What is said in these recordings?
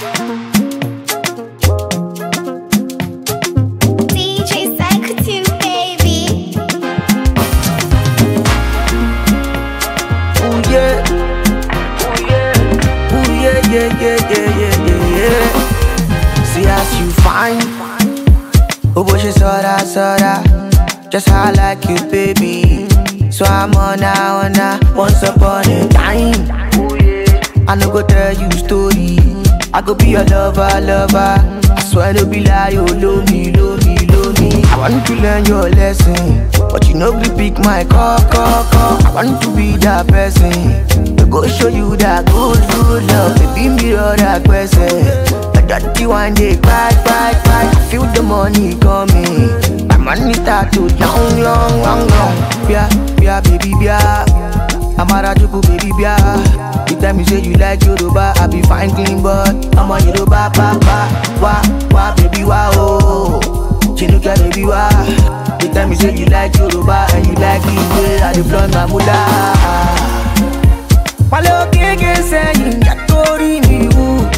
DJ Psycho2, baby. Ooh yeah, ooh yeah, yeah. See as you fine, oh boy she sorta, just how I like you, baby. So I'm on a once upon a time. I no go tell you story, I go be your lover. I swear to be lie, you love me. I want to learn your lesson, but you know we pick my call. I want to be that person to go show you that good love. Baby, mirror that person. I dirty one day, cry. I feel the money coming. My money start to long. Yeah, baby, yeah. I'm a Rajuku, baby, yeah. The time you say you like Yoruba, I be fine, clean, but I'm a Yoruba, wah, baby, wah, oh. Chinuka, baby, wah. The time you say you like Yoruba and you like the way I deploy my mullah. Palo keke saying that tori me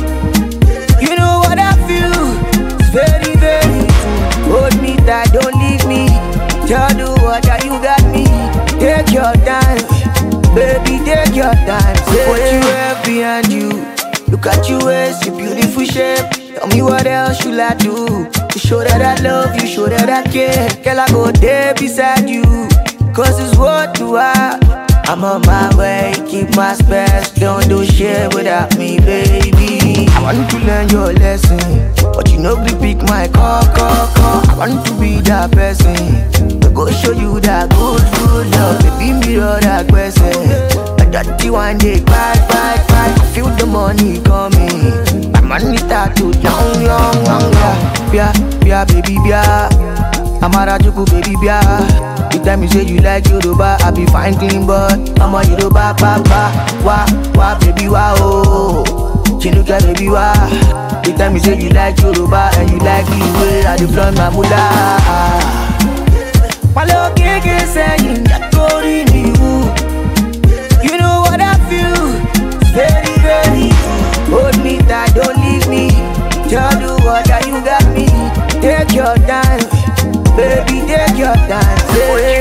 you know what I feel, it's very true. Hold me tight, don't leave me. Tell the water you got me. Take your time, baby, take your time. Say what you have behind you. Look at you, it's a beautiful shape. Tell me what else should I do to show that I love you, show that I care. Girl, I go there beside you, cause it's what you are. I'm on my way, keep my space. Don't do shit without me, baby. I want to learn your lesson, but you know we pick my call. I want to be that person to go show you that good love. Baby, mirror that person. A dirty one day, cry. I feel the money coming. My money start to long. Yeah, baby, yeah. I'm a Rajuku, baby, yeah. The time you say you like Yoruba, I be fine, clean, but I'm a Yoruba, wah, baby, wah, oh. Chinuka, baby, wah. The time you say you like Yoruba and you like the way I deploy my mullah. Palo keke saying that tori me you know what I feel, it's very true. Hold me tight, don't leave me. Tell the water you got me. Take your time, baby, take your time. Say